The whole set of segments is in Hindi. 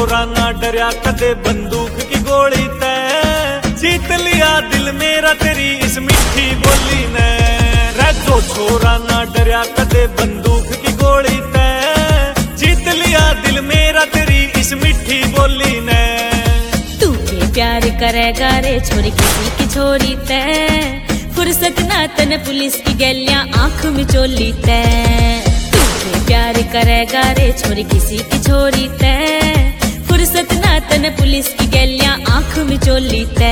छोरा ना डरिया कदे बंदूक की गोली ते, जीत लिया दिल मेरा तेरी इस मिठी बोली ने। रे जो छोरा ना डरिया कदे बंदूक की गोली ते, जीत लिया दिल मेरा तेरी इस मिठी बोली ने। तू के प्यार करेगा रे छोरी किसी की छोरी ते, फुर्सत ना तन पुलिस की गैलियां आंख में चोली ते। तू के प्यार करेगा रे छोरी किसी की छोरी ते, फुर्सत ना तन पुलिस की गैलियां आंख में चोली ते।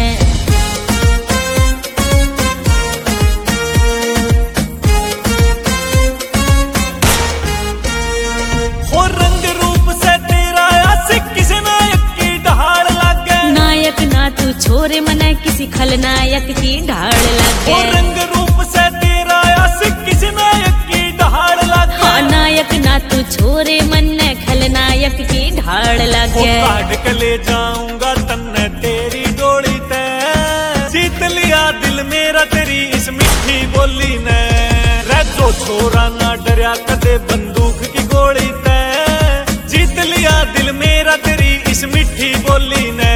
तू छोरे मने किसी खलनायक की ढाल लगे, रंग रूप से तेरा आशिक किसी नायक की ढाल लगे। हाँ नायक ना तू छोरे मने खलनायक की ढाल लगे। काट के ले जाऊंगा तन्ने तेरी डोली ते, जीत लिया दिल मेरा तेरी इस मिठी बोली ने। रे जो छोरा ना डरिया कदे बंदूक की गोली ते, जीत लिया दिल मेरा तेरी इस मिठी बोली ने।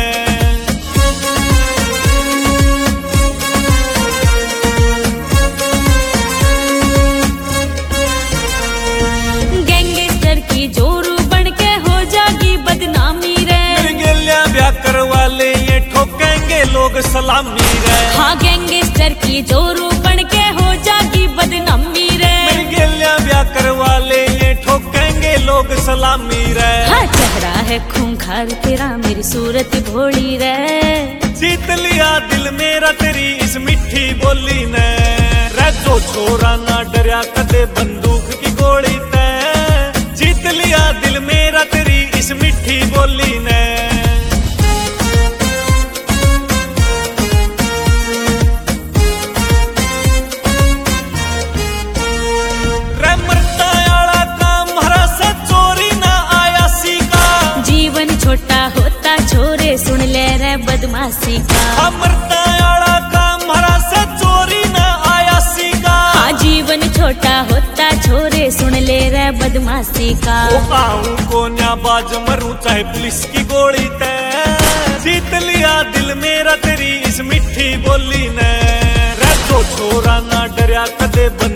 जोरू बन के हो जागी बदनामी रे, गैलियां ब्याह करवाले ये ठोकेंगे लोग सलामी रे। हाँ गैंगस्टर की जोरू बन के हो जागी बदनामी रे, गैलियां ब्याह करवाले ये ठोकेंगे लोग सलामी रे। हाँ चेहरा है खूंखार तेरा मेरी सूरत भोली रे, जीत लिया दिल मेरा तेरी इस मिठी बोली ने। रे जो छोरा ना डरिया कदे बंदूक की गोली ते, जीत लिया दिल मेरा तेरी इस मिठी बोली ने। रे मरता आला काम हरा से चोरी ना आया सीखा, जीवन छोटा होता छोरे सुन ले रे बदमाशी का। मरता आला काम हरा से चोरी ना आया सीखा, जीवन छोटा होता छोरे सुन ले रे बदमाशी का। आऊं को न्याबाज मरूं चाहे पुलिस की गोली ते, जीत लिया दिल मेरा तेरी इस मिठी बोली ने। रे जो छोरा ना डरिया कदे